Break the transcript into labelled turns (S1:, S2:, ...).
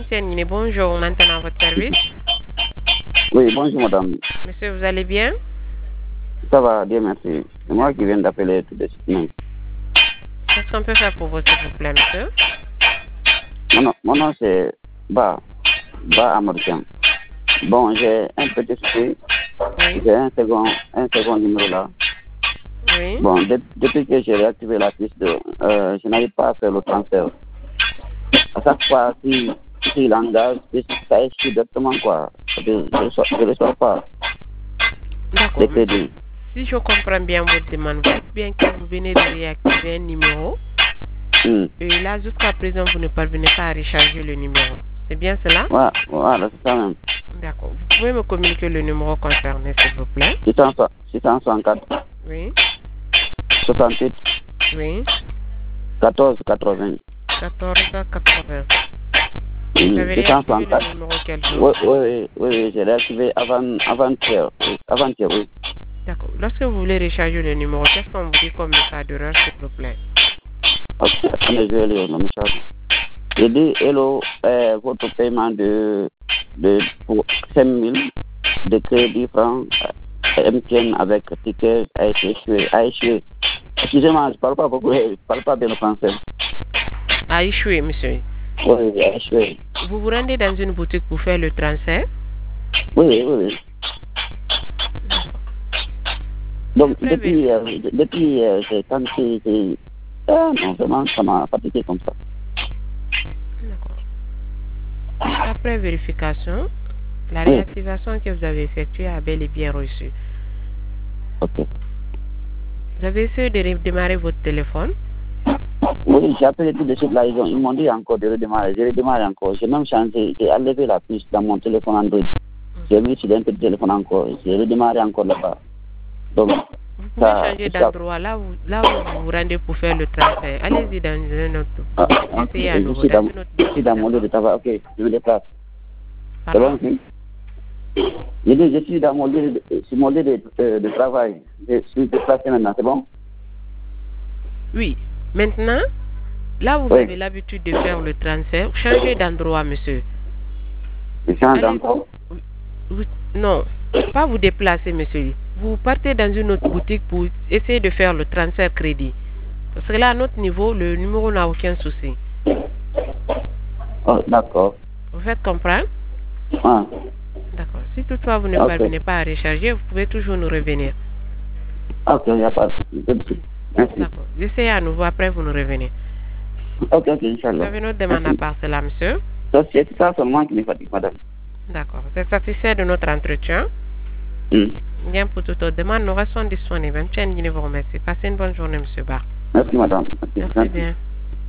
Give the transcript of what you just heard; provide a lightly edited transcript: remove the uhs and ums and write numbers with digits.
S1: Tienine, bonjour, maintenant à votre service.
S2: Oui, bonjour madame.
S1: Monsieur, vous allez bien?
S2: Ça va, bien merci. C'est moi qui viens d'appeler tout de suite.
S1: Qu'est-ce qu'on peut faire pour vous, s'il vous plaît, monsieur?
S2: Mon nom c'est Ba Amortian. Bon, j'ai un petit souci.
S1: Oui.
S2: J'ai un second numéro là.
S1: Oui.
S2: Bon, depuis que j'ai réactivé la piste, je n'arrive pas à faire le transfert. À chaque fois, si l'engage, ça échoue directement quoi. Je ne reçois pas
S1: D'accord.
S2: les crédits.
S1: Si je comprends bien votre demande, vous dites bien que vous venez de réactiver un numéro. Et là, jusqu'à présent, vous ne parvenez pas à recharger le numéro. C'est bien cela?
S2: Voilà, c'est ça même.
S1: D'accord. Vous pouvez me communiquer le numéro concerné, s'il vous plaît?
S2: 664.
S1: Oui.
S2: 68.
S1: Oui.
S2: 14 80.
S1: 14 80. Vous avez réactivé le numéro quel jour?
S2: Oui, j'ai réactivé avant-hier, oui.
S1: D'accord. Lorsque vous voulez recharger le numéro, qu'est-ce qu'on vous dit comme message d'erreur, s'il vous plaît?
S2: Ok, je vais lire le message. Je dis, hello, votre paiement pour 5 000 de crédit franc MTN avec ticket a échoué. Excusez-moi, je ne parle pas beaucoup, je ne parle pas bien le français.
S1: A échoué, monsieur.
S2: Oui, a échoué.
S1: Vous vous rendez dans une boutique pour faire le transfert?
S2: Oui. Donc, depuis j'ai tenté, non, vraiment, ça m'a fatigué comme ça.
S1: D'accord. Après vérification, la réactivation que vous avez effectuée a bel et bien reçu.
S2: Ok.
S1: Vous avez essayé de redémarrer votre téléphone?
S2: Oui, j'ai appelé tout de suite là, ils m'ont dit encore de redémarrer. J'ai redémarré encore. J'ai même changé, j'ai enlevé la puce dans mon téléphone Android. J'ai mis sur un petit téléphone encore. J'ai redémarré encore là-bas. Donc,
S1: vous pouvez changer d'endroit là où vous vous rendez pour faire le transfert. Allez-y dans un autre. Essayez à nouveau dans une autre.
S2: Je suis dans mon lieu de travail. Ok, je me déplace. C'est bon, oui? Je suis dans mon lieu de travail. Je suis déplacé maintenant, c'est bon?
S1: Oui. Maintenant, là où vous avez l'habitude de faire le transfert, changez d'endroit, monsieur.
S2: Je change d'endroit?
S1: Non, pas vous déplacer, monsieur. Vous partez dans une autre boutique pour essayer de faire le transfert crédit. Parce que là, à notre niveau, le numéro n'a aucun souci.
S2: Oh, d'accord.
S1: Vous faites comprendre?
S2: Ah.
S1: D'accord. Si toutefois vous ne parvenez pas à recharger, vous pouvez toujours nous revenir.
S2: Ok, il n'y a pas de souci. Merci.
S1: D'accord. Essayez à nouveau, après vous nous revenez.
S2: Ok, Inch'Allah.
S1: Vous avez une autre demande à part cela, monsieur?
S2: C'est ça seulement qui me fatigue, madame.
S1: D'accord. Vous êtes satisfait de notre entretien? Bien, pour toute autre demande, nous restons disponibles. M. Nguyen vous remercie. Passez une bonne journée, monsieur Bar.
S2: Merci, madame.
S1: Merci bien.